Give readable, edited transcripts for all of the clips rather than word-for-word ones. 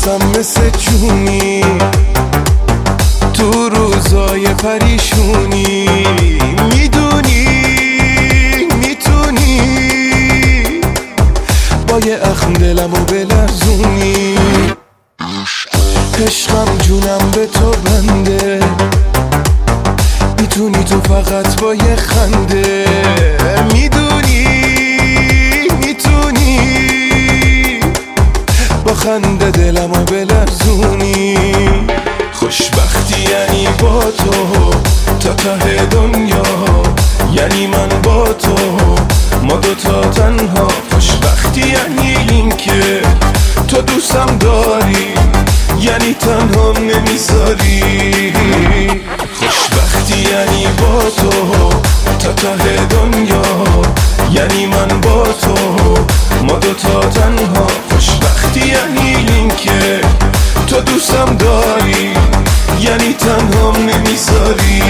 واسم مثل جونی تو روزای پریشونی، میدونی میتونی با یه اخم دلمو بلرزونی. عشقم جونم به تو بنده، میتونی تو فقط با یه خنده، میدونی میتونی با خنده دلمو بلرزونی. خوشبختی یعنی با تو تا ته دنیا، یعنی من با تو ما دوتا تنها. خوشبختی یعنی این که تو دوستم داری، یعنی تنها نمیذاری. خوشبختی یعنی با تو تا ته دنیا، یعنی من با تو ما دوتا تنها. خوشبختی یعنی این که تو دوستم داری، یعنی تنها نمیذاری.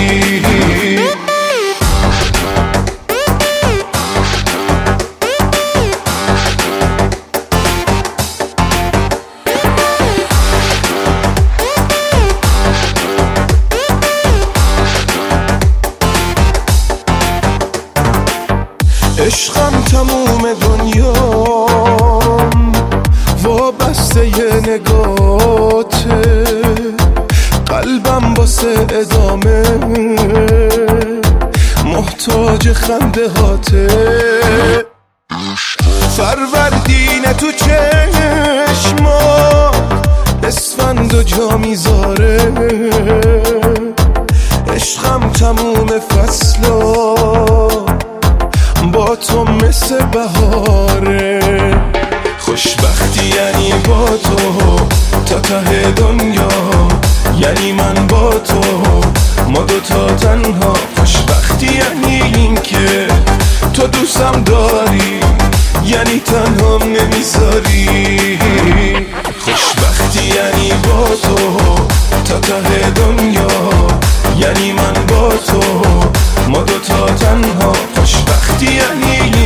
عشقم تموم دنیام وابسته ی نگاته، قلبم واسه ادامه محتاج خنده هاته. فروردین تو چشما اسفند و جا میذاره، عشقم تموم فصلا با تو مثل بهاره. خوشبختی یعنی با تو تا ته دنیا، یعنی من با تو ما دوتا تنها. خوشبختی یعنی این که تو دوستم داری، یعنی تنها نمیذاری. خوشبختی یعنی با تو تا ته دنیا، یعنی من با تو ما دوتا تنها. خوشبختی یعنی